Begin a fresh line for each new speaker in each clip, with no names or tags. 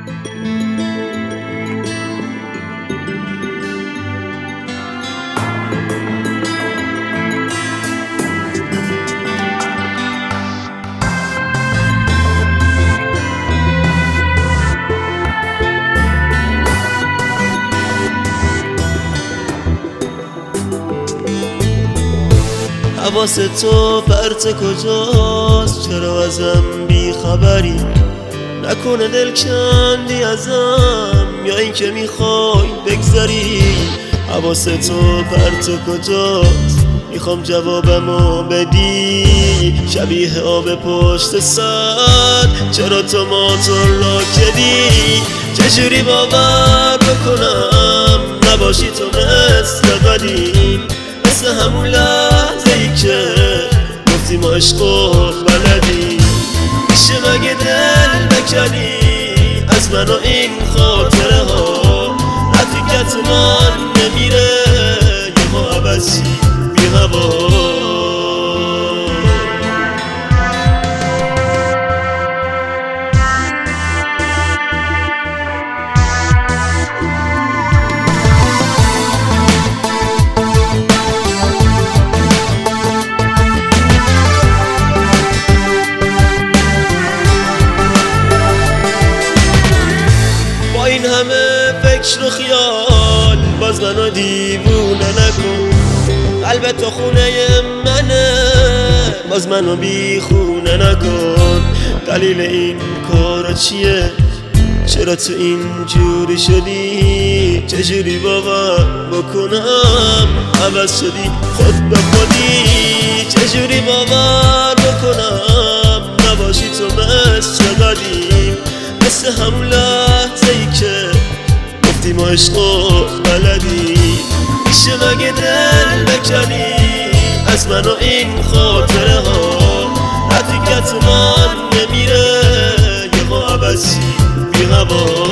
حواس تو پرت کجاست؟ چرا ازم بی خبری؟ نکنه دل کندی ازم یا این که میخوای بگذری؟ حواس تو پرت کجاست؟ میخوام جوابمو بدی. شبیه آب پشت سر چرا تو موتور لاکدی؟ چجوری باور بکنم نباشی تو مثل قدیم، مثل همون لحظه ای که گفتی ما عشق و بلدیم. میشه مگه دل بکنی از من و این خاطره ها؟ حقیقت من نمیره یه ما عبسی بی هوا. این همه فکر و خیال باز منو دیوونه نکن. قلب تو خونه منه باز منو بی خونه نکن. دلیل این کارا چیه؟ چرا تو این جوری شدی؟ چجوری باور بکنم عوض شدی خود به خودی؟ چجوری باور بکنم نباشی تو مثل قدیم، مثل همون لحظه ای که گفتی ما عشق و بلدیم. میشه مگه دل بکنی از من و این خاطره ها؟ حقیقت من نمیره یه ما عبسی بی هوا.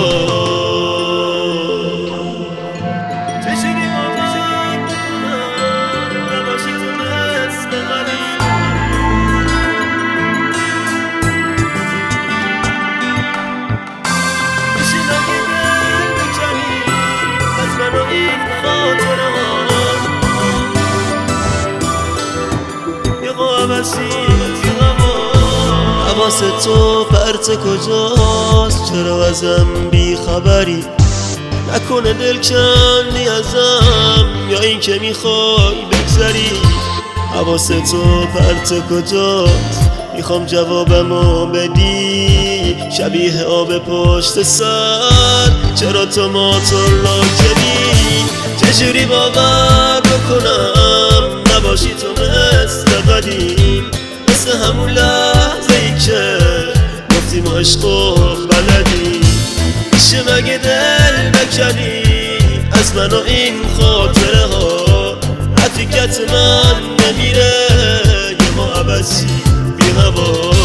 حواس تو پرت کجاست؟ چرا ازم بی خبری؟ نکنه دل کندی ازم یا این که میخوای بگذری؟ حواس تو پرت کجاست؟ میخوام جوابمو بدی. شبیه آب پشت سر چرا تو موتور لاکدی؟ چجوری باور بکنم نباشی تو مثل قدیم، مثل همون لحظه ای که گفتی ما عشق و بلدیم. میشه مگه دل بکنی از من و این خاطره ها؟ حقیقت من نمیره یه ما عبسی بی هوا.